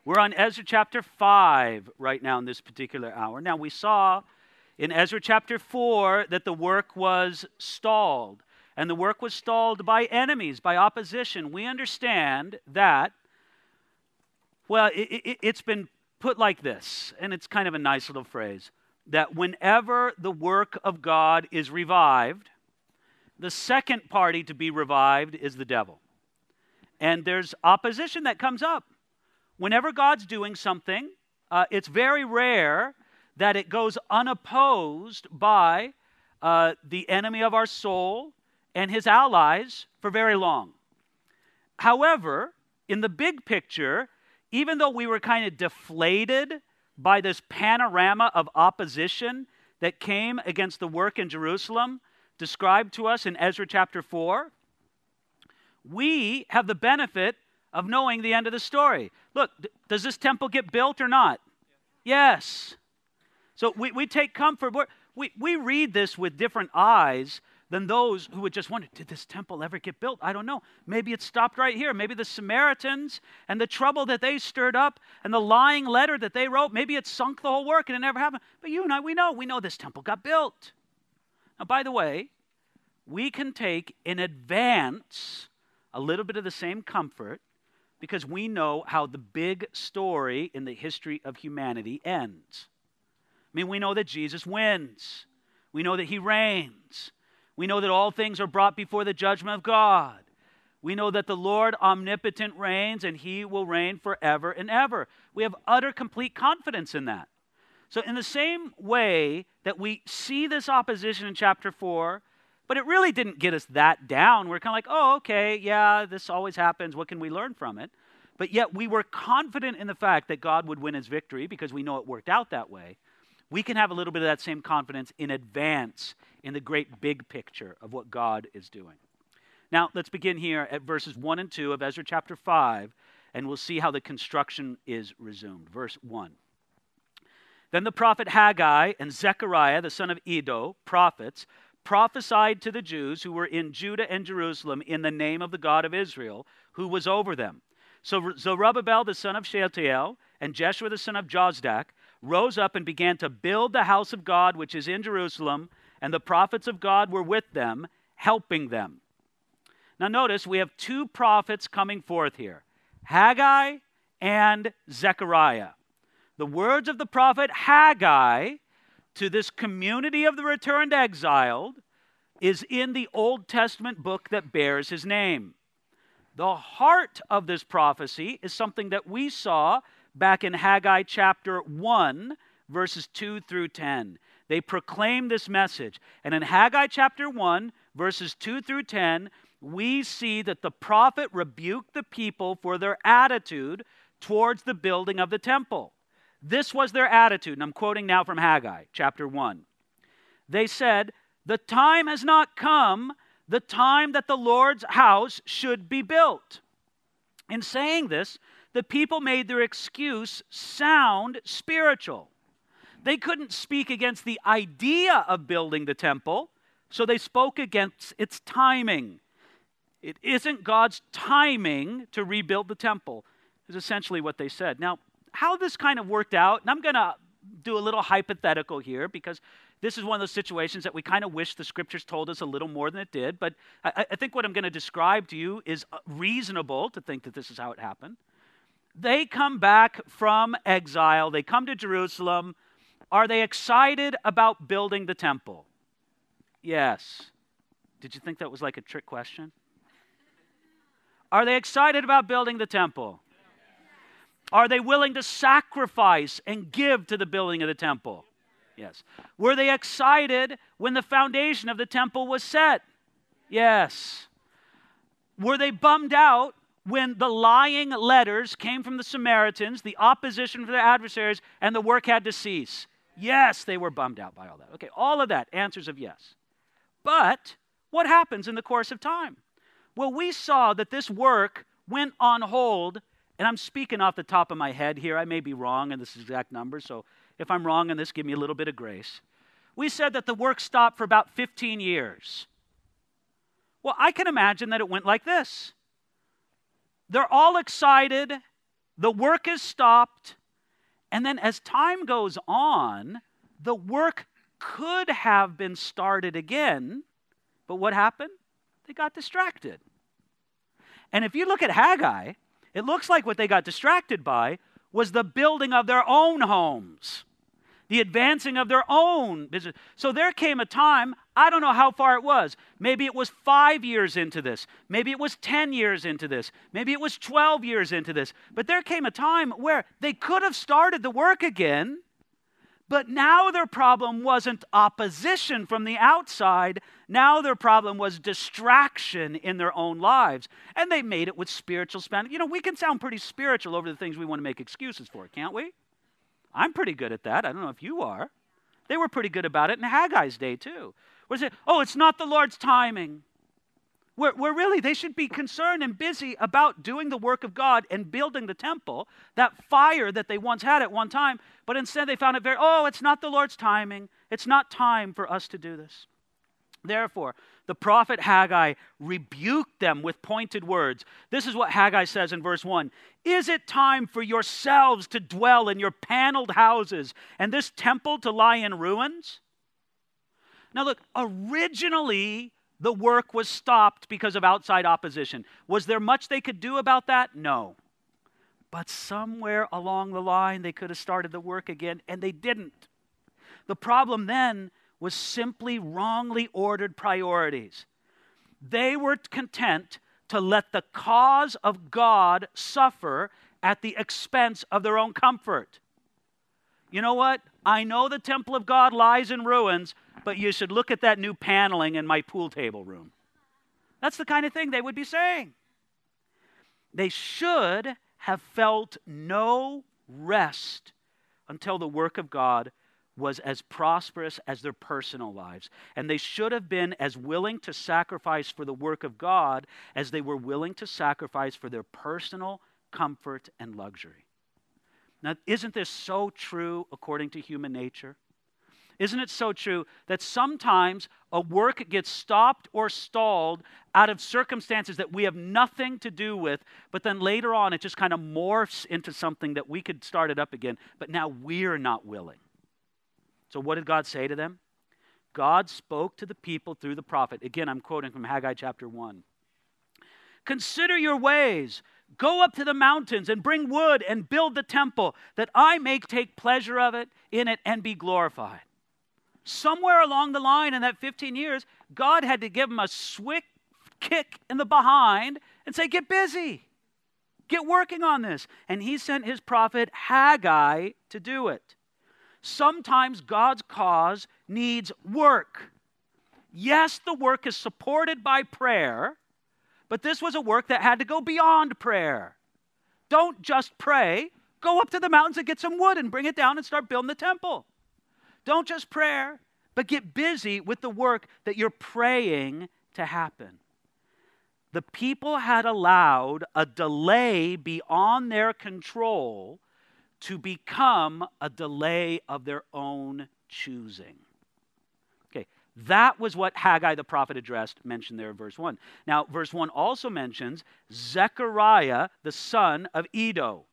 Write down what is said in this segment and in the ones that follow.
We're on Ezra chapter 5 right now in this particular hour. Now, we saw in Ezra chapter 4 that the work was stalled. And the work was stalled by enemies, by opposition. We understand that, well, it's been put like this, and it's kind of a nice little phrase, that whenever the work of God is revived, the second party to be revived is the devil. And there's opposition that comes up. Whenever God's doing something, it's very rare that it goes unopposed by the enemy of our soul and his allies for very long. However, in the big picture, even though we were kind of deflated by this panorama of opposition that came against the work in Jerusalem, described to us in Ezra chapter 4, we have the benefit of knowing the end of the story. Look, does this temple get built or not? Yes. So we take comfort. We read this with different eyes than those who would just wonder, did this temple ever get built? I don't know. Maybe it stopped right here. Maybe the Samaritans and the trouble that they stirred up and the lying letter that they wrote, maybe it sunk the whole work and it never happened. But you and I, we know this temple got built. Now, by the way, we can take in advance a little bit of the same comfort because we know how the big story in the history of humanity ends. I mean, we know that Jesus wins. We know that he reigns. We know that all things are brought before the judgment of God. We know that the Lord omnipotent reigns and he will reign forever and ever. We have utter complete confidence in that. So in the same way that we see this opposition in chapter 4, but it really didn't get us that down. We're kind of like, oh, okay, yeah, this always happens. What can we learn from it? But yet we were confident in the fact that God would win his victory because we know it worked out that way. We can have a little bit of that same confidence in advance in the great big picture of what God is doing. Now, let's begin here at verses 1 and 2 of Ezra chapter 5, and we'll see how the construction is resumed. Verse 1. Then the prophet Haggai and Zechariah, the son of Iddo, prophets, prophesied to the Jews who were in Judah and Jerusalem in the name of the God of Israel, who was over them. So Zerubbabel, the son of Shealtiel, and Jeshua, the son of Jozdak, rose up and began to build the house of God, which is in Jerusalem, and the prophets of God were with them, helping them. Now notice, we have two prophets coming forth here, Haggai and Zechariah. The words of the prophet Haggai to this community of the returned exiled is in the Old Testament book that bears his name. The heart of this prophecy is something that we saw back in Haggai chapter 1, verses 2 through 10. They proclaim this message. And in Haggai chapter 1, verses 2 through 10, we see that the prophet rebuked the people for their attitude towards the building of the temple. This was their attitude, and I'm quoting now from Haggai chapter 1. They said, "The time has not come, the time that the Lord's house should be built." In saying this, the people made their excuse sound spiritual. They couldn't speak against the idea of building the temple, so they spoke against its timing. It isn't God's timing to rebuild the temple, is essentially what they said. Now, how this kind of worked out, and I'm going to do a little hypothetical here because this is one of those situations that we kind of wish the scriptures told us a little more than it did, but I think what I'm going to describe to you is reasonable to think that this is how it happened. They come back from exile. They come to Jerusalem. Are they excited about building the temple? Yes. Did you think that was like a trick question? Are they excited about building the temple? Are they willing to sacrifice and give to the building of the temple? Yes. Were they excited when the foundation of the temple was set? Yes. Were they bummed out when the lying letters came from the Samaritans, the opposition from their adversaries, and the work had to cease? Yes, they were bummed out by all that. Okay, all of that, answers of yes. But what happens in the course of time? Well, we saw that this work went on hold, and I'm speaking off the top of my head here. I may be wrong in this exact number, so if I'm wrong in this, give me a little bit of grace. We said that the work stopped for about 15 years. Well, I can imagine that it went like this. They're all excited The work is stopped. And then as time goes on, the work could have been started again. But what happened? They got distracted. And if you look at Haggai, it looks like what they got distracted by was the building of their own homes, the advancing of their own business. So there came a time, I don't know how far it was. Maybe it was 5 years into this. Maybe it was 10 years into this. Maybe it was 12 years into this. But there came a time where they could have started the work again, but now their problem wasn't opposition from the outside. Now their problem was distraction in their own lives. And they made it with spiritual spending. You know, we can sound pretty spiritual over the things we want to make excuses for, can't we? I'm pretty good at that. I don't know if you are. They were pretty good about it in Haggai's day too. Where they say, oh, it's not the Lord's timing. Where really they should be concerned and busy about doing the work of God and building the temple, that fire that they once had at one time, but instead they found it it's not the Lord's timing. It's not time for us to do this. Therefore, the prophet Haggai rebuked them with pointed words. This is what Haggai says in verse 1. Is it time for yourselves to dwell in your paneled houses and this temple to lie in ruins? Now look, originally the work was stopped because of outside opposition. Was there much they could do about that? No. But somewhere along the line they could have started the work again, and they didn't. The problem then was simply wrongly ordered priorities. They were content to let the cause of God suffer at the expense of their own comfort. You know what? I know the temple of God lies in ruins, but you should look at that new paneling in my pool table room. That's the kind of thing they would be saying. They should have felt no rest until the work of God was as prosperous as their personal lives. And they should have been as willing to sacrifice for the work of God as they were willing to sacrifice for their personal comfort and luxury. Now, isn't this so true according to human nature? Isn't it so true that sometimes a work gets stopped or stalled out of circumstances that we have nothing to do with, but then later on it just kind of morphs into something that we could start it up again, but now we're not willing. So what did God say to them? God spoke to the people through the prophet. Again, I'm quoting from Haggai chapter 1. Consider your ways. Go up to the mountains and bring wood and build the temple, that I may take pleasure in it and be glorified. Somewhere along the line in that 15 years, God had to give them a swift kick in the behind and say, get busy. Get working on this. And he sent his prophet Haggai to do it. Sometimes God's cause needs work. Yes, the work is supported by prayer, but this was a work that had to go beyond prayer. Don't just pray. Go up to the mountains and get some wood and bring it down and start building the temple. Don't just pray, but get busy with the work that you're praying to happen. The people had allowed a delay beyond their control to become a delay of their own choosing. Okay, that was what Haggai the prophet mentioned there in verse 1. Now, verse 1 also mentions Zechariah, the son of Iddo.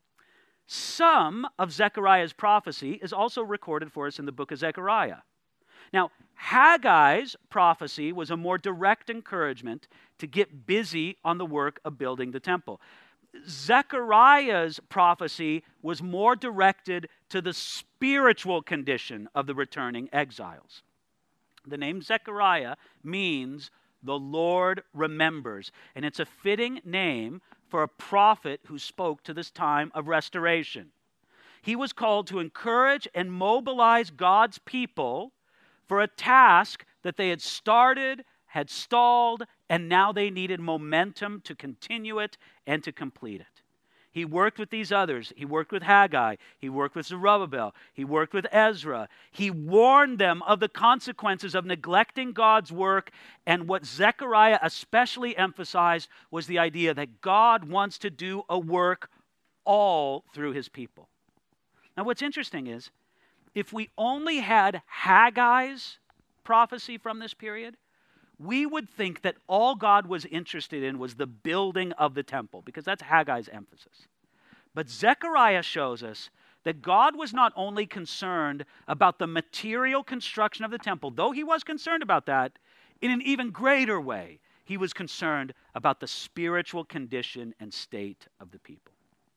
Some of Zechariah's prophecy is also recorded for us in the book of Zechariah. Now, Haggai's prophecy was a more direct encouragement to get busy on the work of building the temple. Zechariah's prophecy was more directed to the spiritual condition of the returning exiles. The name Zechariah means the Lord remembers, and it's a fitting name for a prophet who spoke to this time of restoration. He was called to encourage and mobilize God's people for a task that they had started, had stalled, and now they needed momentum to continue it and to complete it. He worked with these others. He worked with Haggai. He worked with Zerubbabel. He worked with Ezra. He warned them of the consequences of neglecting God's work. And what Zechariah especially emphasized was the idea that God wants to do a work all through his people. Now, what's interesting is, if we only had Haggai's prophecy from this period, we would think that all God was interested in was the building of the temple, because that's Haggai's emphasis. But Zechariah shows us that God was not only concerned about the material construction of the temple, though he was concerned about that, in an even greater way, he was concerned about the spiritual condition and state of the people.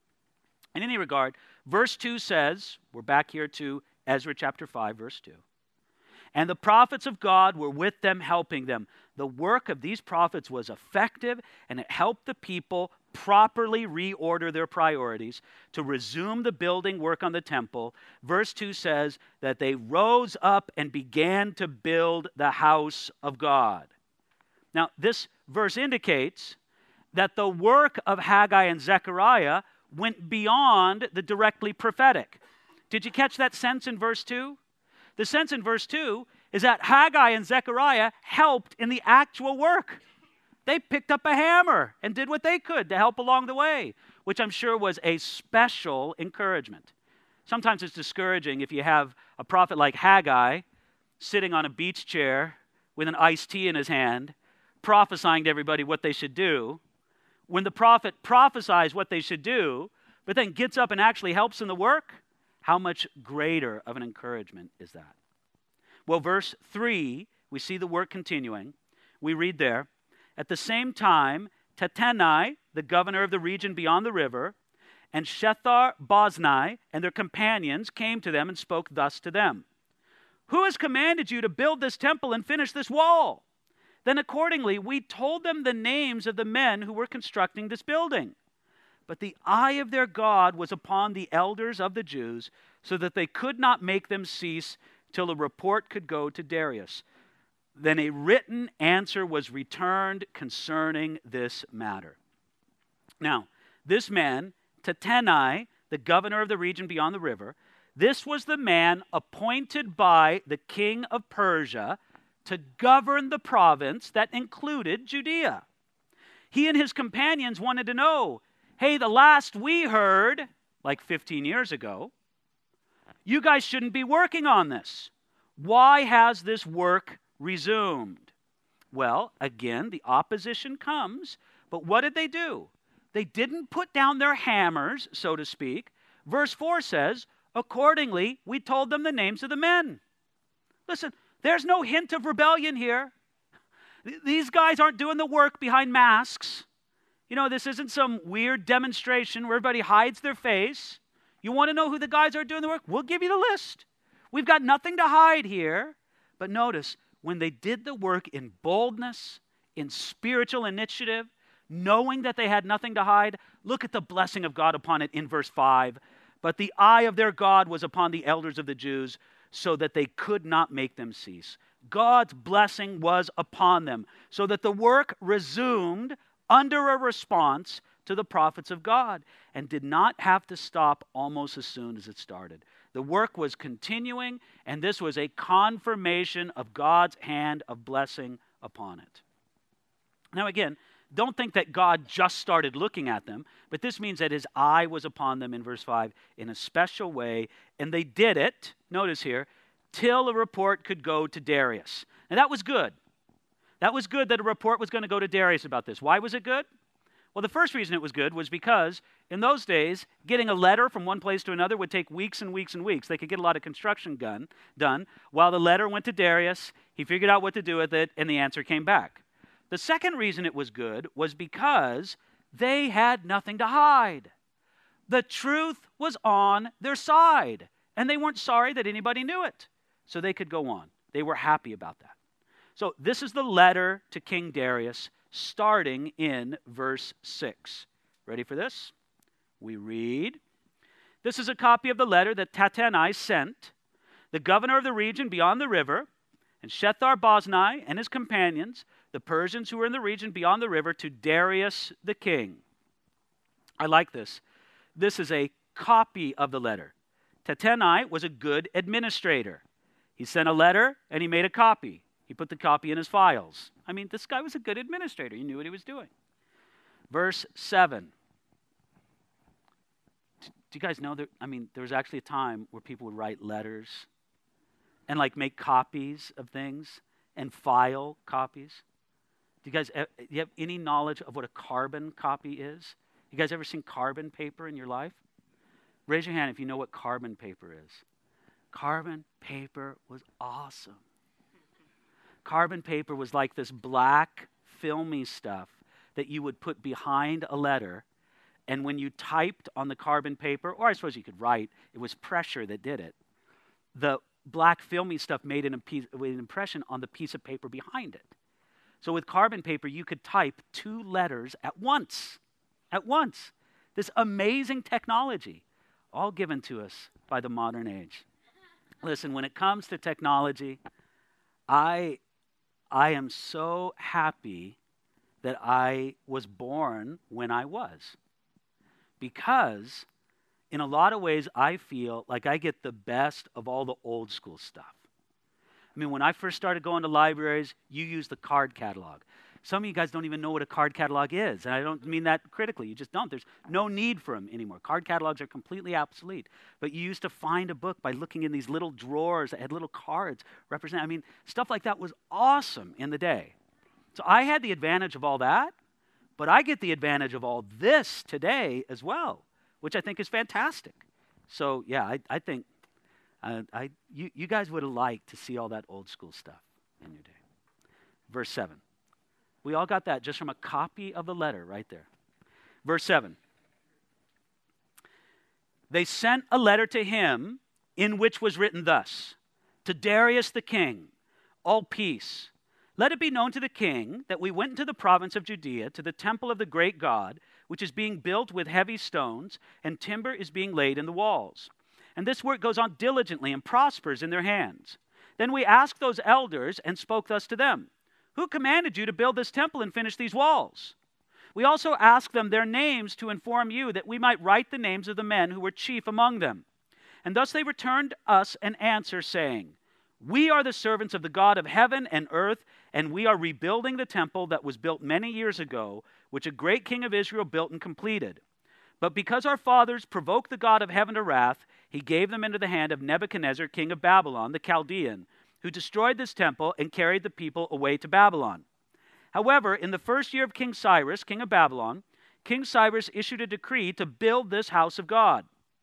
In any regard, verse 2 says, we're back here to Ezra chapter 5, verse 2. And the prophets of God were with them, helping them. The work of these prophets was effective, and it helped the people properly reorder their priorities to resume the building work on the temple. Verse 2 says that they rose up and began to build the house of God. Now, this verse indicates that the work of Haggai and Zechariah went beyond the directly prophetic. Did you catch that sense in verse 2? The sense in verse 2 is that Haggai and Zechariah helped in the actual work. They picked up a hammer and did what they could to help along the way, which I'm sure was a special encouragement. Sometimes it's discouraging if you have a prophet like Haggai sitting on a beach chair with an iced tea in his hand, prophesying to everybody what they should do. When the prophet prophesies what they should do, but then gets up and actually helps in the work, how much greater of an encouragement is that? Well, verse 3, we see the work continuing. We read there, at the same time, Tattenai, the governor of the region beyond the river, and Shethar-Boznai and their companions came to them and spoke thus to them. Who has commanded you to build this temple and finish this wall? Then accordingly, we told them the names of the men who were constructing this building. But the eye of their God was upon the elders of the Jews, so that they could not make them cease till a report could go to Darius. Then a written answer was returned concerning this matter. Now, this man, Tattenai, the governor of the region beyond the river, this was the man appointed by the king of Persia to govern the province that included Judea. He and his companions wanted to know, hey, the last we heard, like 15 years ago, you guys shouldn't be working on this. Why has this work resumed? Well, again, the opposition comes, but what did they do? They didn't put down their hammers, so to speak. Verse 4 says, accordingly, we told them the names of the men. Listen, there's no hint of rebellion here. These guys aren't doing the work behind masks. You know, this isn't some weird demonstration where everybody hides their face. You want to know who the guys are doing the work? We'll give you the list. We've got nothing to hide here. But notice, when they did the work in boldness, in spiritual initiative, knowing that they had nothing to hide, look at the blessing of God upon it in verse 5. But the eye of their God was upon the elders of the Jews, so that they could not make them cease. God's blessing was upon them, so that the work resumed under a response to the prophets of God, and did not have to stop almost as soon as it started. The work was continuing, and this was a confirmation of God's hand of blessing upon it. Now again, don't think that God just started looking at them, but this means that his eye was upon them in verse 5 in a special way, and they did it, notice here, till a report could go to Darius. And that was good. That was good that a report was going to go to Darius about this. Why was it good? Well, the first reason it was good was because in those days, getting a letter from one place to another would take weeks and weeks and weeks. They could get a lot of construction done. While the letter went to Darius, he figured out what to do with it, and the answer came back. The second reason it was good was because they had nothing to hide. The truth was on their side, and they weren't sorry that anybody knew it, so they could go on. They were happy about that. So this is the letter to King Darius, starting in verse 6. Ready for this? We read, this is a copy of the letter that Tattenai sent, the governor of the region beyond the river, and Shethar-Boznai and his companions, the Persians who were in the region beyond the river, to Darius the king. I like this. This is a copy of the letter. Tattenai was a good administrator. He sent a letter and he made a copy. He put the copy in his files. I mean, this guy was a good administrator. He knew what he was doing. Verse 7. Do you guys know that, there was actually a time where people would write letters and make copies of things and file copies? Do you have any knowledge of what a carbon copy is? You guys ever seen carbon paper in your life? Raise your hand if you know what carbon paper is. Carbon paper was awesome. Carbon paper was like this black, filmy stuff that you would put behind a letter, and when you typed on the carbon paper, or I suppose you could write, it was pressure that did it. The black, filmy stuff made an impression on the piece of paper behind it. So with carbon paper, you could type 2 letters at once. At once. This amazing technology, all given to us by the modern age. Listen, when it comes to technology, I am so happy that I was born when I was. Because in a lot of ways, I feel like I get the best of all the old school stuff. I mean, when I first started going to libraries, you use the card catalog. Some of you guys don't even know what a card catalog is, and I don't mean that critically. You just don't. There's no need for them anymore. Card catalogs are completely obsolete. But you used to find a book by looking in these little drawers that had little cards representing. I mean, stuff like that was awesome in the day. So I had the advantage of all that, but I get the advantage of all this today as well, which I think is fantastic. So yeah, I think you guys would have liked to see all that old school stuff in your day. Verse 7. We all got that just from a copy of the letter right there. Verse 7. They sent a letter to him in which was written thus: To Darius the king, all peace. Let it be known to the king that we went into the province of Judea to the temple of the great God, which is being built with heavy stones, and timber is being laid in the walls. And this work goes on diligently and prospers in their hands. Then we asked those elders and spoke thus to them: Who commanded you to build this temple and finish these walls? We also asked them their names to inform you, that we might write the names of the men who were chief among them. And thus they returned us an answer, saying, We are the servants of the God of heaven and earth, and we are rebuilding the temple that was built many years ago, which a great king of Israel built and completed. But because our fathers provoked the God of heaven to wrath, he gave them into the hand of Nebuchadnezzar, king of Babylon, the Chaldean, who destroyed this temple and carried the people away to Babylon. However, in the first year of King Cyrus, king of Babylon, King Cyrus issued a decree to build this house of God.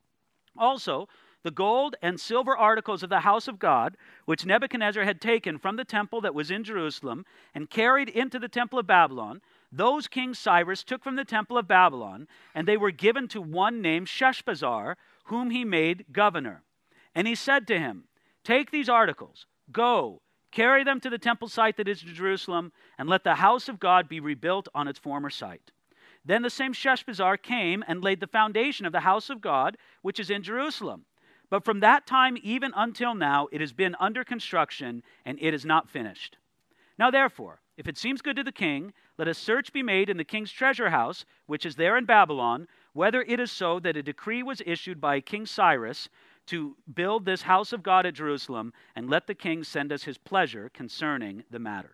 Also, the gold and silver articles of the house of God, which Nebuchadnezzar had taken from the temple that was in Jerusalem and carried into the temple of Babylon, those King Cyrus took from the temple of Babylon, and they were given to one named Sheshbazzar, whom he made governor. And he said to him, Take these articles, go, carry them to the temple site that is in Jerusalem, and let the house of God be rebuilt on its former site. Then the same Sheshbazzar came and laid the foundation of the house of God, which is in Jerusalem. But from that time even until now, it has been under construction, and it is not finished. Now therefore, if it seems good to the king, let a search be made in the king's treasure house, which is there in Babylon, whether it is so that a decree was issued by King Cyrus to build this house of God at Jerusalem, and let the king send us his pleasure concerning the matter.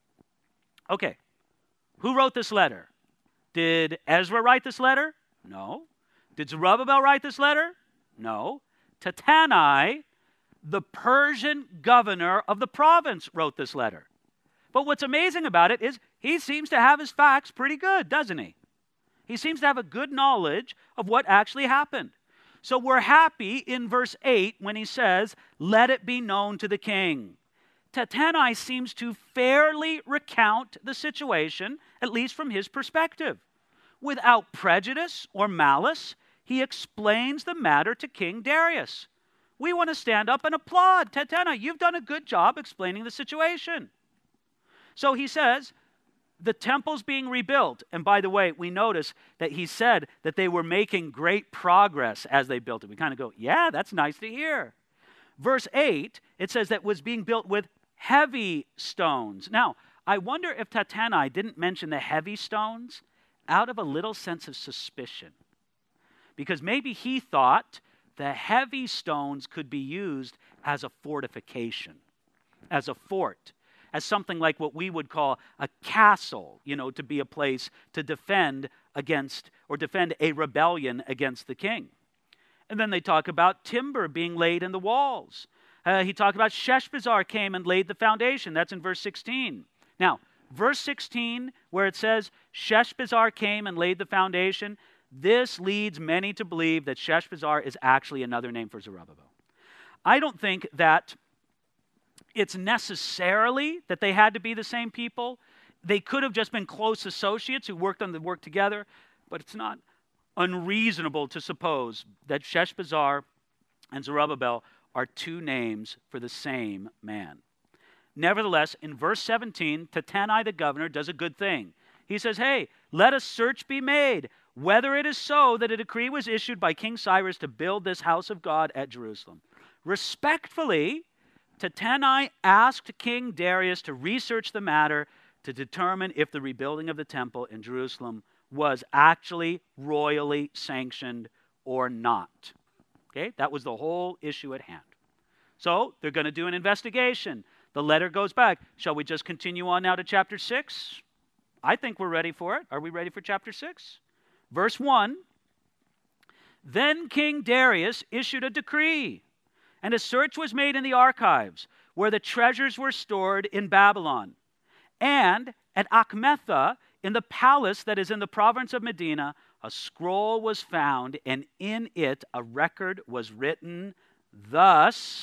Okay, who wrote this letter? Did Ezra write this letter? No. Did Zerubbabel write this letter? No. Tattenai, the Persian governor of the province, wrote this letter. But what's amazing about it is he seems to have his facts pretty good, doesn't he? He seems to have a good knowledge of what actually happened. So we're happy in verse 8 when he says, Let it be known to the king. Tattenai seems to fairly recount the situation, at least from his perspective. Without prejudice or malice, he explains the matter to King Darius. We want to stand up and applaud. Tattenai, you've done a good job explaining the situation. So he says, the temple's being rebuilt. And by the way, we notice that he said that they were making great progress as they built it. We kind of go, yeah, that's nice to hear. Verse 8, it says that it was being built with heavy stones. Now, I wonder if Tattenai didn't mention the heavy stones out of a little sense of suspicion. Because maybe he thought the heavy stones could be used as a fortification, as a fort, as something like what we would call a castle, to be a place to defend against or defend a rebellion against the king. And then they talk about timber being laid in the walls. He talked about Sheshbazzar came and laid the foundation. That's in verse 16. Now, verse 16, where it says Sheshbazzar came and laid the foundation, This leads many to believe that Sheshbazzar is actually another name for Zerubbabel. I don't think that it's necessarily that they had to be the same people. They could have just been close associates who worked on the work together, but it's not unreasonable to suppose that Sheshbazzar and Zerubbabel are two names for the same man. Nevertheless, in verse 17, Tattenai the governor does a good thing. He says, hey, let a search be made, whether it is so that a decree was issued by King Cyrus to build this house of God at Jerusalem. Respectfully, Tattenai asked King Darius to research the matter to determine if the rebuilding of the temple in Jerusalem was actually royally sanctioned or not. Okay, that was the whole issue at hand. So they're going to do an investigation. The letter goes back. Shall we just continue on now to chapter 6? I think we're ready for it. Are we ready for chapter 6? Verse 1. Then King Darius issued a decree, and a search was made in the archives where the treasures were stored in Babylon. And at Achmetha, in the palace that is in the province of Medina, a scroll was found, and in it a record was written, thus, ...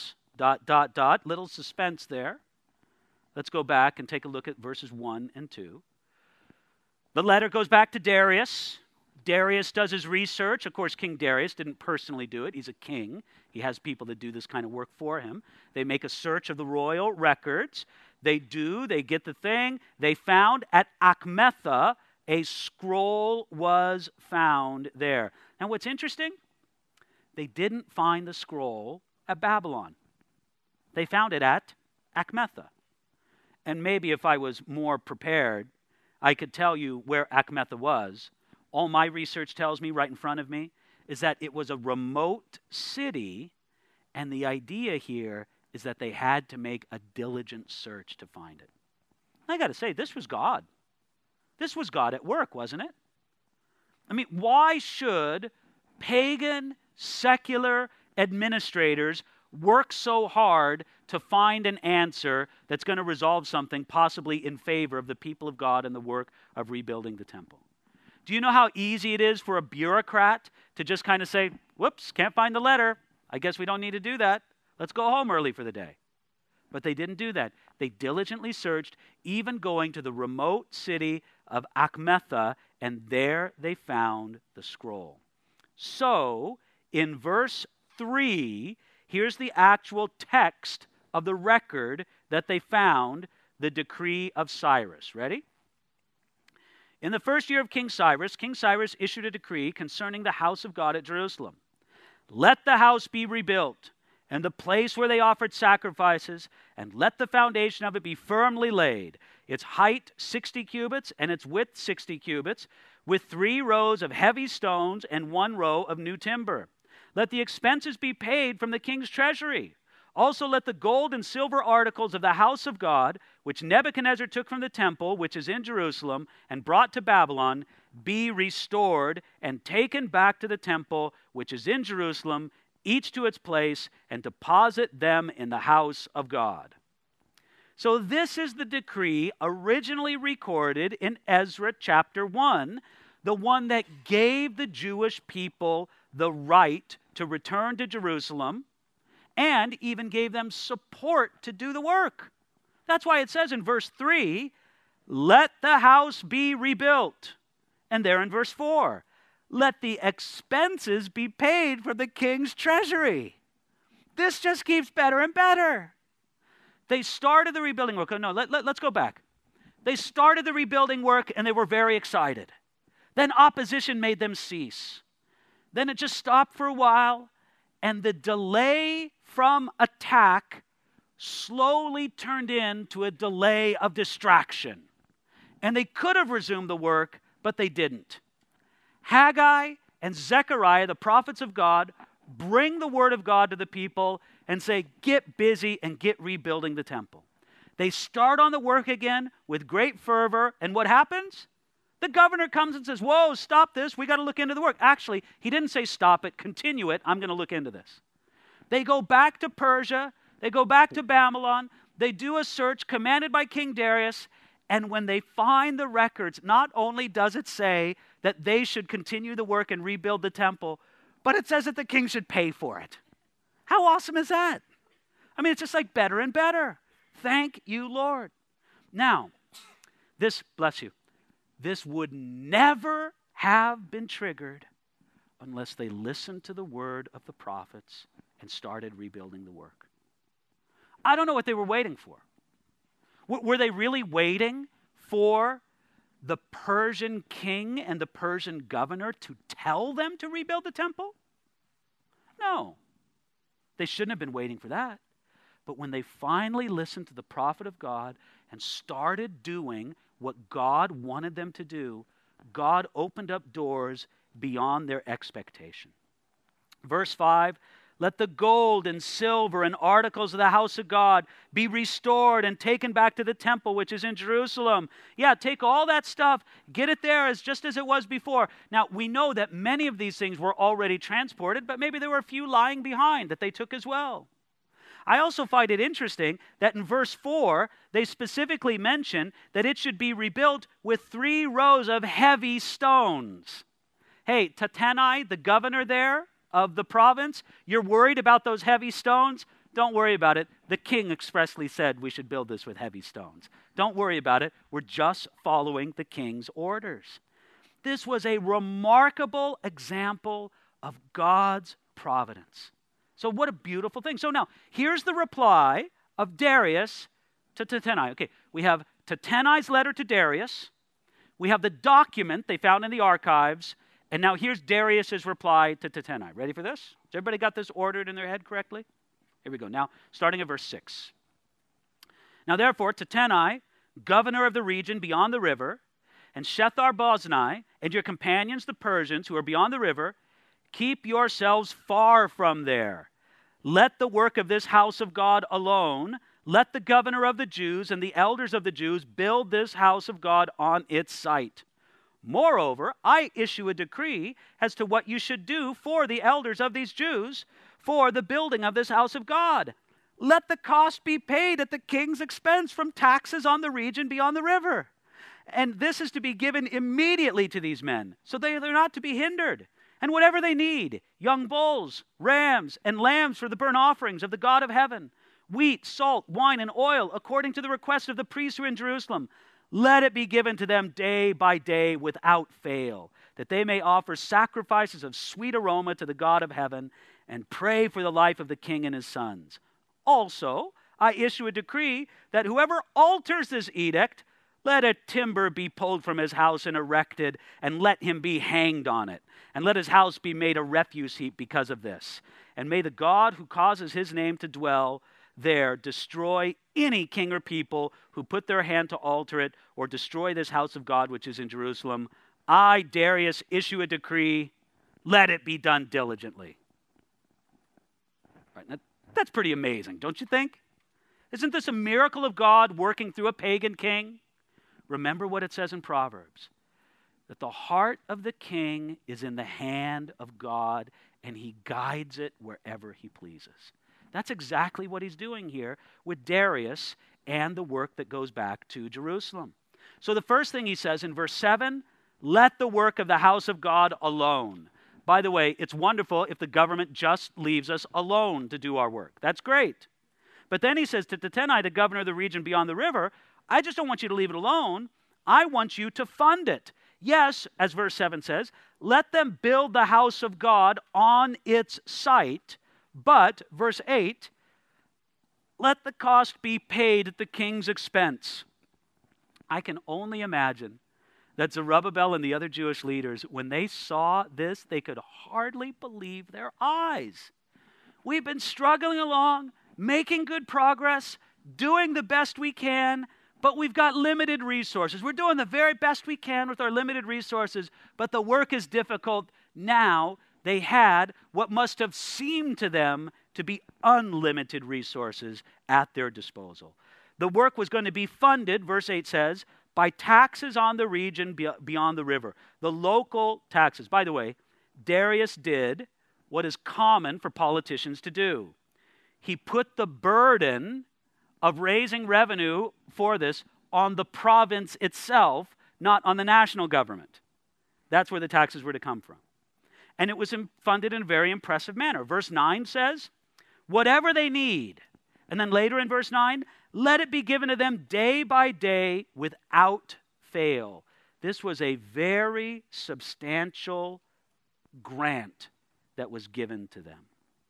little suspense there. Let's go back and take a look at verses 1 and 2. The letter goes back to Darius. Darius does his research. Of course, King Darius didn't personally do it. He's a king. He has people that do this kind of work for him. They make a search of the royal records. They get the thing. They found at Achmetha, a scroll was found there. Now, what's interesting, they didn't find the scroll at Babylon. They found it at Achmetha. And maybe if I was more prepared, I could tell you where Achmetha was. All my research tells me right in front of me is that it was a remote city, and the idea here is that they had to make a diligent search to find it. I got to say, this was God. This was God at work, wasn't it? I mean, why should pagan, secular administrators work so hard to find an answer that's going to resolve something possibly in favor of the people of God and the work of rebuilding the temple? Do you know how easy it is for a bureaucrat to just kind of say, whoops, can't find the letter. I guess we don't need to do that. Let's go home early for the day. But they didn't do that. They diligently searched, even going to the remote city of Achmetha, and there they found the scroll. So, in verse 3, here's the actual text of the record that they found, the decree of Cyrus. Ready? In the first year of King Cyrus issued a decree concerning the house of God at Jerusalem. Let the house be rebuilt, and the place where they offered sacrifices, and let the foundation of it be firmly laid, its height 60 cubits, and its width 60 cubits, with 3 rows of heavy stones and 1 row of new timber. Let the expenses be paid from the king's treasury. Also let the gold and silver articles of the house of God, which Nebuchadnezzar took from the temple, which is in Jerusalem, and brought to Babylon, be restored and taken back to the temple, which is in Jerusalem, each to its place, and deposit them in the house of God. So this is the decree originally recorded in Ezra chapter 1, the one that gave the Jewish people the right to return to Jerusalem, and even gave them support to do the work. That's why it says in verse 3, let the house be rebuilt. And there in verse 4, let the expenses be paid from the king's treasury. This just keeps better and better. They started the rebuilding work. Oh, no, let's go back. They started the rebuilding work and they were very excited. Then opposition made them cease. Then it just stopped for a while, and the delay from attack slowly turned into a delay of distraction. And they could have resumed the work, but they didn't. Haggai and Zechariah, the prophets of God, bring the word of God to the people and say, get busy and get rebuilding the temple. They start on the work again with great fervor, and what happens? The governor comes and says, whoa, stop this. We got to look into the work. Actually, he didn't say stop it, continue it. I'm going to look into this. They go back to Persia. They go back to Babylon. They do a search commanded by King Darius, And when they find the records, not only does it say that they should continue the work and rebuild the temple, but it says that the king should pay for it. How awesome is that? I mean, it's just like better and better. Thank you, Lord. Now, this, bless you, this would never have been triggered unless they listened to the word of the prophets and started rebuilding the work. I don't know what they were waiting for. Were they really waiting for the Persian king and the Persian governor to tell them to rebuild the temple? No. They shouldn't have been waiting for that. But when they finally listened to the prophet of God and started doing what God wanted them to do, God opened up doors beyond their expectation. Verse 5, let the gold and silver and articles of the house of God be restored and taken back to the temple which is in Jerusalem. Yeah, take all that stuff, get it there just as it was before. Now, we know that many of these things were already transported, but maybe there were a few lying behind that they took as well. I also find it interesting that in verse 4, they specifically mention that it should be rebuilt with 3 rows of heavy stones. Hey, Tattenai, the governor there of the province, you're worried about those heavy stones? Don't worry about it. The king expressly said we should build this with heavy stones. Don't worry about it. We're just following the king's orders. This was a remarkable example of God's providence. So what a beautiful thing. So now, here's the reply of Darius to Tattenai. Okay, we have Tattenai's letter to Darius. We have the document they found in the archives. And now here's Darius's reply to Tattenai. Ready for this? Has everybody got this ordered in their head correctly? Here we go. Now, starting at verse 6. Now therefore, Tattenai, governor of the region beyond the river, and Shethar-boznai, and your companions the Persians who are beyond the river, keep yourselves far from there. Let the work of this house of God alone. Let the governor of the Jews and the elders of the Jews build this house of God on its site. Moreover, I issue a decree as to what you should do for the elders of these Jews for the building of this house of God. Let the cost be paid at the king's expense from taxes on the region beyond the river. And this is to be given immediately to these men, so they're not to be hindered. And whatever they need, young bulls, rams, and lambs for the burnt offerings of the God of heaven, wheat, salt, wine, and oil, according to the request of the priests who are in Jerusalem, let it be given to them day by day without fail, that they may offer sacrifices of sweet aroma to the God of heaven and pray for the life of the king and his sons. Also, I issue a decree that whoever alters this edict, let a timber be pulled from his house and erected, and let him be hanged on it. And let his house be made a refuse heap because of this. And may the God who causes his name to dwell there destroy any king or people who put their hand to alter it or destroy this house of God which is in Jerusalem. I, Darius, issue a decree. Let it be done diligently. Right, that's pretty amazing, don't you think? Isn't this a miracle of God working through a pagan king? Remember what it says in Proverbs, that the heart of the king is in the hand of God, and he guides it wherever he pleases. That's exactly what he's doing here with Darius and the work that goes back to Jerusalem. So the first thing he says in verse 7, let the work of the house of God alone. By the way, it's wonderful if the government just leaves us alone to do our work. That's great. But then he says to Tattenai, the governor of the region beyond the river, I just don't want you to leave it alone. I want you to fund it. Yes, as verse 7 says, let them build the house of God on its site. But, verse 8, let the cost be paid at the king's expense. I can only imagine that Zerubbabel and the other Jewish leaders, when they saw this, they could hardly believe their eyes. We've been struggling along, making good progress, doing the best we can, but we've got limited resources. We're doing the very best we can with our limited resources, but the work is difficult. Now they had what must have seemed to them to be unlimited resources at their disposal. The work was going to be funded, verse 8 says, by taxes on the region beyond the river. The local taxes. By the way, Darius did what is common for politicians to do. He put the burden of raising revenue for this on the province itself, not on the national government. That's where the taxes were to come from. And it was funded in a very impressive manner. Verse 9 says, whatever they need. And then later in verse 9, let it be given to them day by day without fail. This was a very substantial grant that was given to them.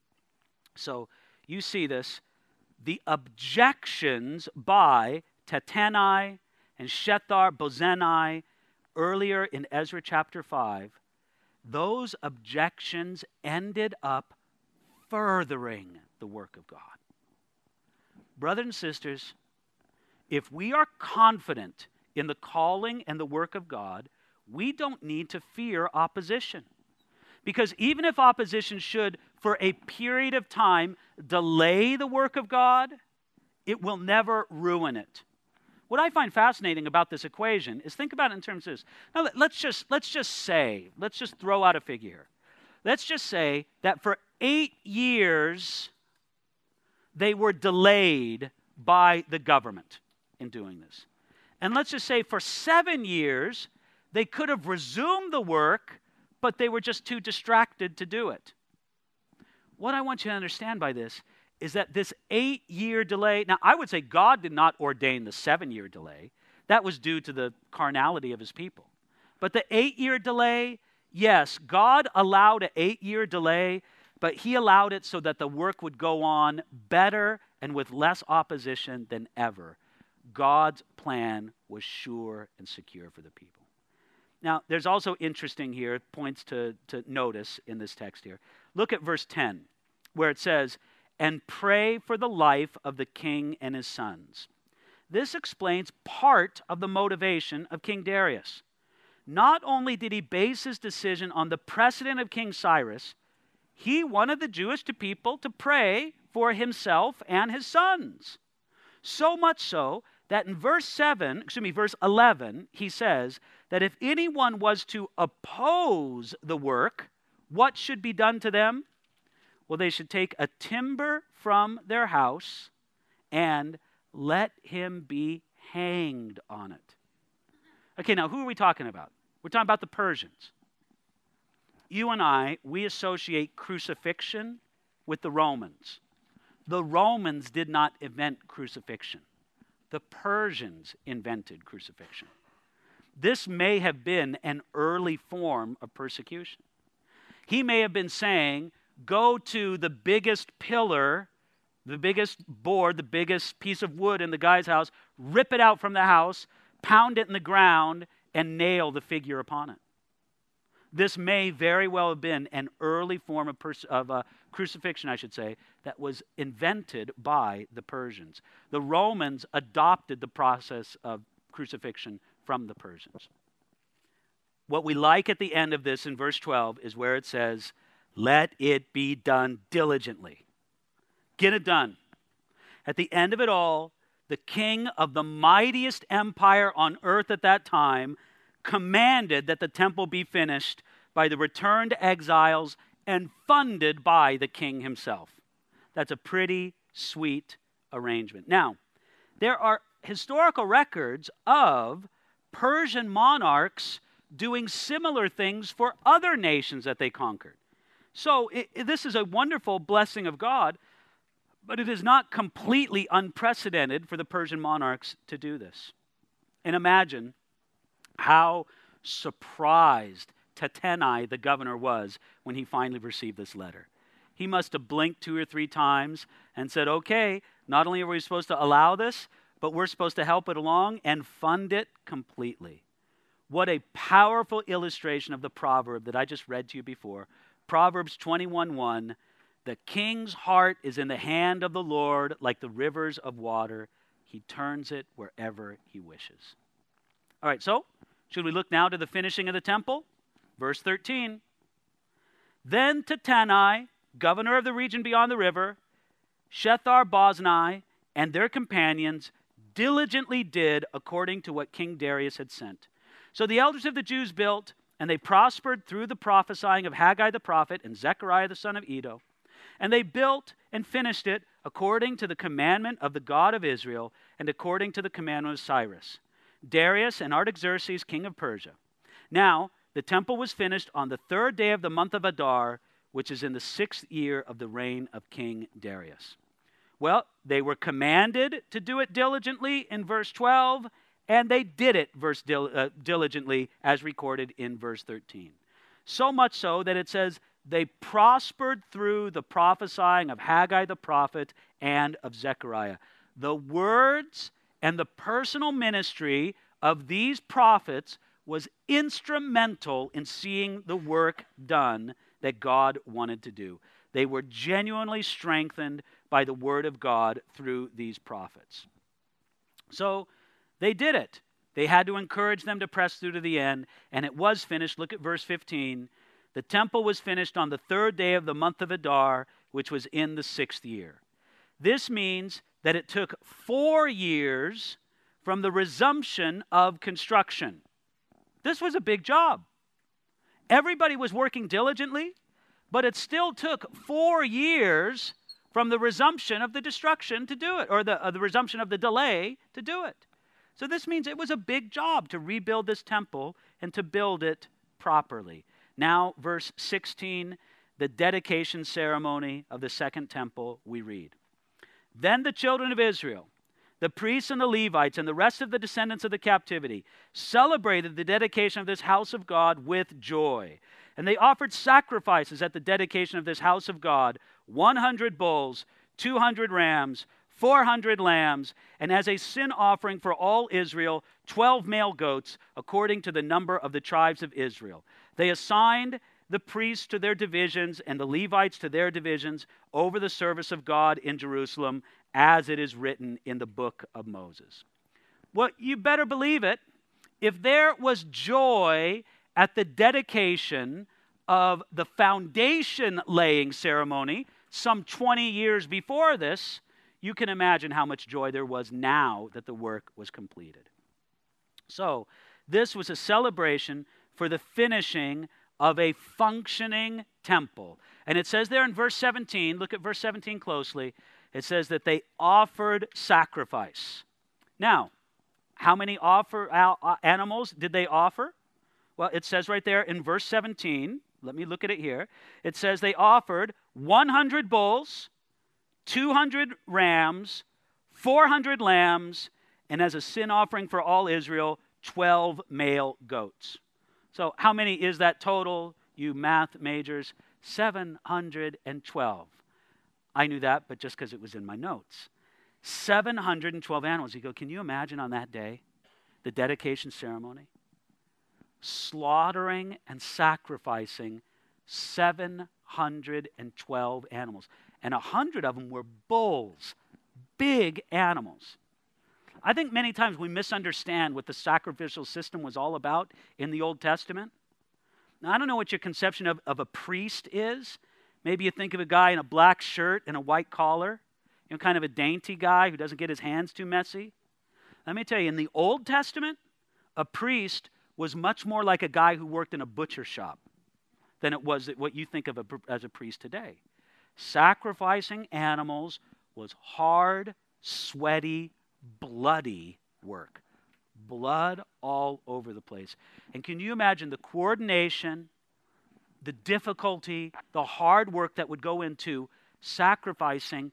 So you see this. The objections by Tattenai and Shethar-bozenai earlier in Ezra chapter 5, those objections ended up furthering the work of God. Brothers and sisters, if we are confident in the calling and the work of God, we don't need to fear opposition. Because even if opposition should, for a period of time, delay the work of God, it will never ruin it. What I find fascinating about this equation is, think about it in terms of this. Now, let's just throw out a figure here. Let's just say that for 8 years, they were delayed by the government in doing this. And let's just say for 7 years, they could have resumed the work, but they were just too distracted to do it. What I want you to understand by this is that this 8-year delay, now I would say God did not ordain the 7-year delay. That was due to the carnality of his people. But the 8-year delay, yes, God allowed an 8-year delay, but he allowed it so that the work would go on better and with less opposition than ever. God's plan was sure and secure for the people. Now, there's also interesting here, points to notice in this text here. Look at verse 10, where it says, and pray for the life of the king and his sons. This explains part of the motivation of King Darius. Not only did he base his decision on the precedent of King Cyrus, he wanted the Jewish people to pray for himself and his sons. So much so that in verse 11, he says that if anyone was to oppose the work, what should be done to them? Well, they should take a timber from their house and let him be hanged on it. Okay, now who are we talking about? We're talking about the Persians. You and I, we associate crucifixion with the Romans. The Romans did not invent crucifixion. The Persians invented crucifixion. This may have been an early form of persecution. He may have been saying, go to the biggest pillar, the biggest board, the biggest piece of wood in the guy's house, rip it out from the house, pound it in the ground, and nail the figure upon it. This may very well have been an early form of crucifixion, I should say, that was invented by the Persians. The Romans adopted the process of crucifixion from the Persians. What we like at the end of this in verse 12 is where it says, let it be done diligently. Get it done. At the end of it all, the king of the mightiest empire on earth at that time commanded that the temple be finished by the returned exiles and funded by the king himself. That's a pretty sweet arrangement. Now, there are historical records of Persian monarchs doing similar things for other nations that they conquered. So this is a wonderful blessing of God, but it is not completely unprecedented for the Persian monarchs to do this. And imagine how surprised Tattenai, the governor, was when he finally received this letter. He must have blinked 2 or 3 times and said, okay, not only are we supposed to allow this, but we're supposed to help it along and fund it completely. What a powerful illustration of the proverb that I just read to you before. Proverbs 21:1, the king's heart is in the hand of the Lord like the rivers of water. He turns it wherever he wishes. All right, so should we look now to the finishing of the temple? Verse 13. Then Tattenai, governor of the region beyond the river, Shethar-bozenai, and their companions diligently did according to what King Darius had sent. So the elders of the Jews built, and they prospered through the prophesying of Haggai the prophet and Zechariah the son of Iddo. And they built and finished it according to the commandment of the God of Israel and according to the commandment of Cyrus, Darius, and Artaxerxes, king of Persia. Now, the temple was finished on the 3rd day of the month of Adar, which is in the 6th year of the reign of King Darius. Well, they were commanded to do it diligently in verse 12, and they did it diligently as recorded in verse 13. So much so that it says they prospered through the prophesying of Haggai the prophet and of Zechariah. The words and the personal ministry of these prophets was instrumental in seeing the work done that God wanted to do. They were genuinely strengthened by the word of God through these prophets. So they did it. They had to encourage them to press through to the end, and it was finished. Look at verse 15. The temple was finished on the 3rd day of the month of Adar, which was in the 6th year. This means that it took 4 years from the resumption of construction. This was a big job. Everybody was working diligently, but it still took 4 years from the resumption of the destruction to do it, or the resumption of the delay to do it. So this means it was a big job to rebuild this temple and to build it properly. Now, verse 16, the dedication ceremony of the second temple, we read. Then the children of Israel, the priests and the Levites, and the rest of the descendants of the captivity, celebrated the dedication of this house of God with joy. And they offered sacrifices at the dedication of this house of God, 100 bulls, 200 rams, 400 lambs, and as a sin offering for all Israel, 12 male goats, according to the number of the tribes of Israel. They assigned the priests to their divisions and the Levites to their divisions over the service of God in Jerusalem, as it is written in the book of Moses. Well, you better believe it. If there was joy at the dedication of the foundation laying ceremony some 20 years before this, you can imagine how much joy there was now that the work was completed. So, this was a celebration for the finishing of a functioning temple. And it says there in verse 17, look at verse 17 closely, it says that they offered sacrifice. Now, how many animals did they offer? Well, it says right there in verse 17, let me look at it here. It says they offered 100 bulls, 200 rams, 400 lambs, and as a sin offering for all Israel, 12 male goats. So how many is that total, you math majors? 712. I knew that, but just because it was in my notes. 712 animals. You go, can you imagine on that day, the dedication ceremony? Slaughtering and sacrificing 712 animals. And 100 of them were bulls, big animals. I think many times we misunderstand what the sacrificial system was all about in the Old Testament. Now, I don't know what your conception of a priest is. Maybe you think of a guy in a black shirt and a white collar, kind of a dainty guy who doesn't get his hands too messy. Let me tell you, in the Old Testament, a priest was much more like a guy who worked in a butcher shop than it was what you think of as a priest today. Sacrificing animals was hard, sweaty, bloody work. Blood all over the place. And can you imagine the coordination, the difficulty, the hard work that would go into sacrificing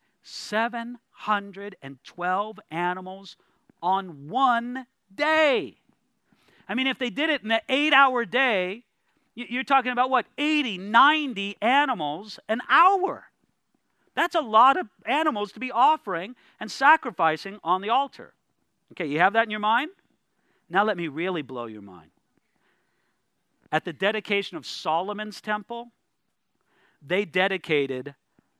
712 animals on one day? I mean, if they did it in an 8-hour day, you're talking about what, 80, 90 animals an hour. That's a lot of animals to be offering and sacrificing on the altar. Okay, you have that in your mind? Now let me really blow your mind. At the dedication of Solomon's temple, they dedicated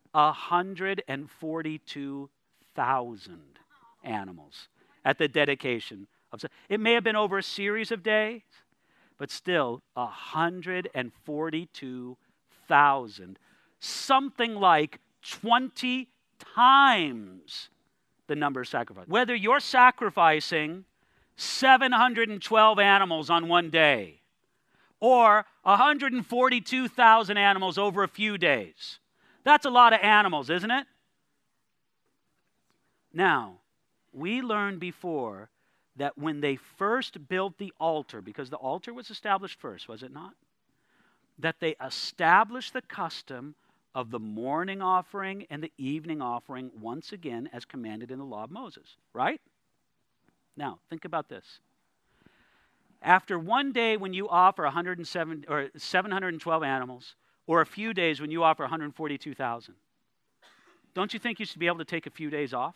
142,000 animals at the dedication of. It may have been over a series of days, but still 142,000. Something like 20 times the number of sacrifices. Whether you're sacrificing 712 animals on one day or 142,000 animals over a few days, That's a lot of animals, isn't it? Now, we learned before that when they first built the altar, because the altar was established first, was it not? That they established the custom of the morning offering and the evening offering once again as commanded in the law of Moses, right? Now, think about this. After one day when you offer 107 or 712 animals, or a few days when you offer 142,000, don't you think you should be able to take a few days off?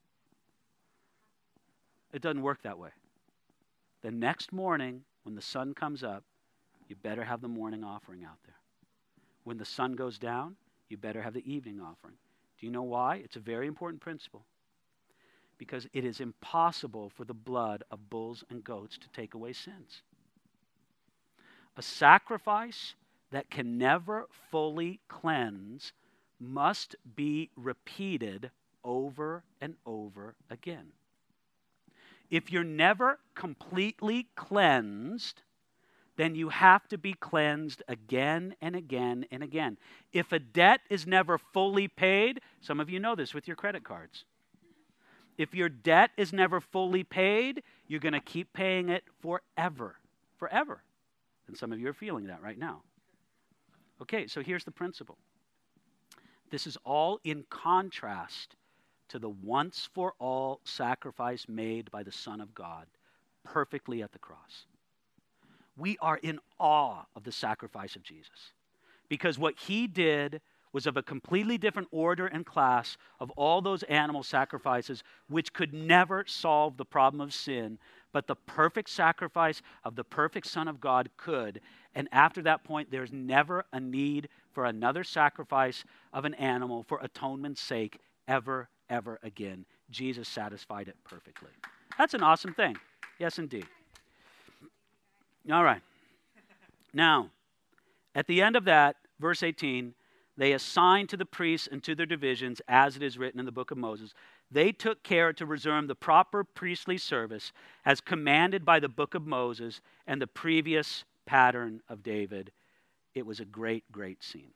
It doesn't work that way. The next morning, when the sun comes up, you better have the morning offering out there. When the sun goes down, you better have the evening offering. Do you know why? It's a very important principle. Because it is impossible for the blood of bulls and goats to take away sins. A sacrifice that can never fully cleanse must be repeated over and over again. If you're never completely cleansed, then you have to be cleansed again and again and again. If a debt is never fully paid, some of you know this with your credit cards. If your debt is never fully paid, you're going to keep paying it forever. Forever. And some of you are feeling that right now. Okay, so here's the principle. This is all in contrast to the once-for-all sacrifice made by the Son of God, perfectly at the cross. We are in awe of the sacrifice of Jesus, because what he did was of a completely different order and class of all those animal sacrifices, which could never solve the problem of sin, but the perfect sacrifice of the perfect Son of God could. And after that point, there's never a need for another sacrifice of an animal for atonement's sake ever again. Jesus satisfied it perfectly. That's an awesome thing. Yes, indeed. All right. Now, at the end of that, verse 18, they assigned to the priests and to their divisions, as it is written in the book of Moses. They took care to resume the proper priestly service as commanded by the book of Moses and the previous pattern of David. It was a great, great scene.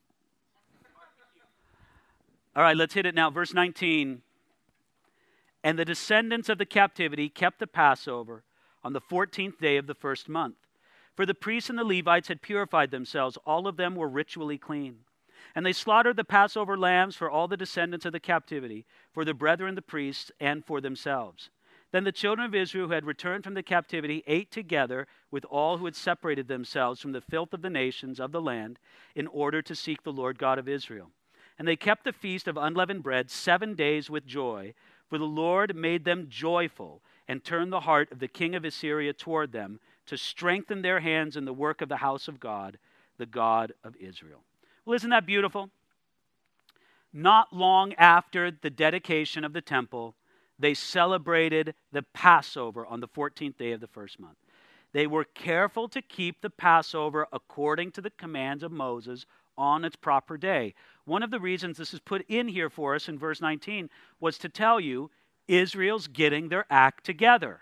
All right, let's hit it now. Verse 19. And the descendants of the captivity kept the Passover on the 14th day of the first month. For the priests and the Levites had purified themselves. All of them were ritually clean. And they slaughtered the Passover lambs for all the descendants of the captivity, for the brethren the priests, and for themselves. Then the children of Israel who had returned from the captivity ate together with all who had separated themselves from the filth of the nations of the land in order to seek the Lord God of Israel. And they kept the feast of unleavened bread 7 days with joy, for the Lord made them joyful and turned the heart of the king of Assyria toward them to strengthen their hands in the work of the house of God, the God of Israel. Well, isn't that beautiful? Not long after the dedication of the temple, they celebrated the Passover on the 14th day of the first month. They were careful to keep the Passover according to the commands of Moses on its proper day. One of the reasons this is put in here for us in verse 19 was to tell you Israel's getting their act together.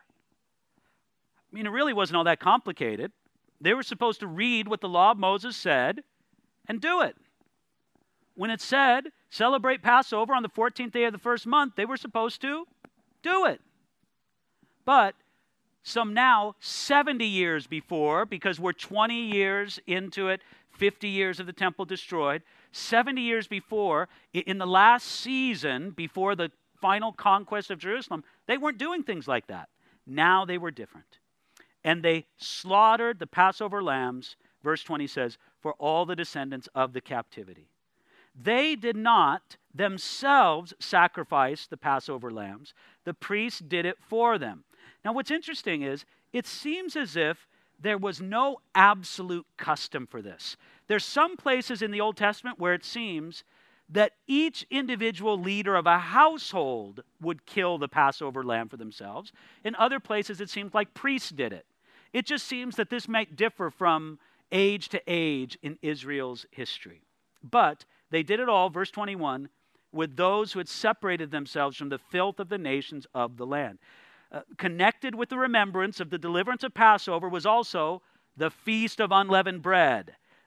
I mean, it really wasn't all that complicated. They were supposed to read what the law of Moses said and do it. When it said, celebrate Passover on the 14th day of the first month, they were supposed to do it. But some now 70 years before, because we're 20 years into it, 50 years of the temple destroyed, 70 years before, in the last season, before the final conquest of Jerusalem, they weren't doing things like that. Now they were different. And they slaughtered the Passover lambs, verse 20 says, for all the descendants of the captivity. They did not themselves sacrifice the Passover lambs. The priests did it for them. Now what's interesting is, it seems as if there was no absolute custom for this. There's some places in the Old Testament where it seems that each individual leader of a household would kill the Passover lamb for themselves. In other places, it seems like priests did it. It just seems that this might differ from age to age in Israel's history. But they did it all, verse 21, with those who had separated themselves from the filth of the nations of the land. Connected with the remembrance of the deliverance of Passover was also the Feast of Unleavened Bread.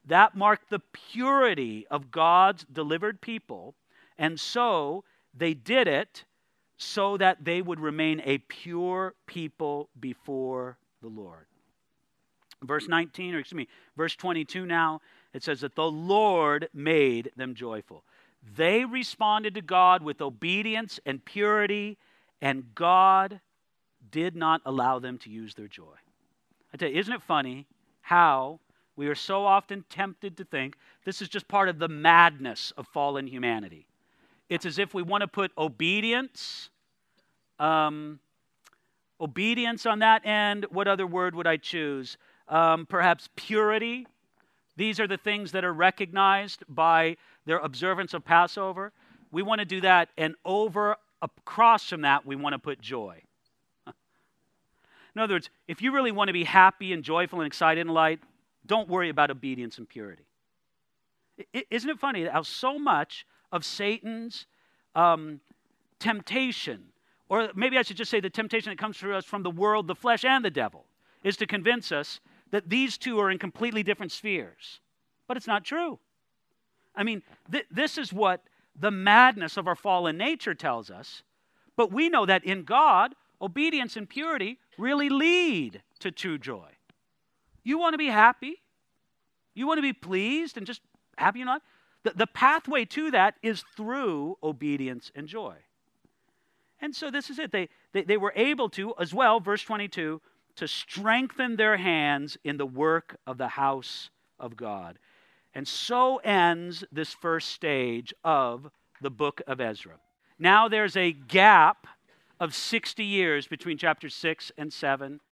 that marked the purity of God's delivered people, and so they did it so that they would remain a pure people before the Lord. Verse 22 now, it says that the Lord made them joyful. They responded to God with obedience and purity, and God did not allow them to use their joy. I tell you, isn't it funny how we are so often tempted to think this is just part of the madness of fallen humanity? It's as if we want to put obedience on that end. What other word would I choose? Perhaps purity. These are the things that are recognized by their observance of Passover. We want to do that, and across from that, we want to put joy. In other words, if you really want to be happy and joyful and excited in light, don't worry about obedience and purity. Isn't it funny how so much of Satan's temptation, or maybe I should just say the temptation that comes to us from the world, the flesh, and the devil, is to convince us that these two are in completely different spheres. But it's not true. I mean, this is what the madness of our fallen nature tells us. But we know that in God, obedience and purity really lead to true joy. You want to be happy? You want to be pleased and just happy in life? The pathway to that is through obedience and joy. And so this is it. They were able to, as well, verse 22, to strengthen their hands in the work of the house of God. And so ends this first stage of the book of Ezra. Now there's a gap of 60 years between chapters 6 and 7.